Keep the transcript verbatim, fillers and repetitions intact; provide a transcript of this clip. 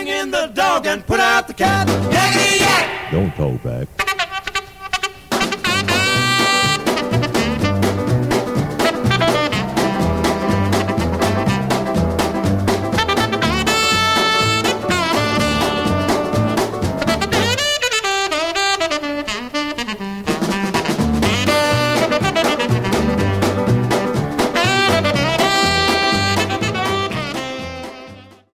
bring in the dog and put out the cat. Yakety yak! Don't talk back.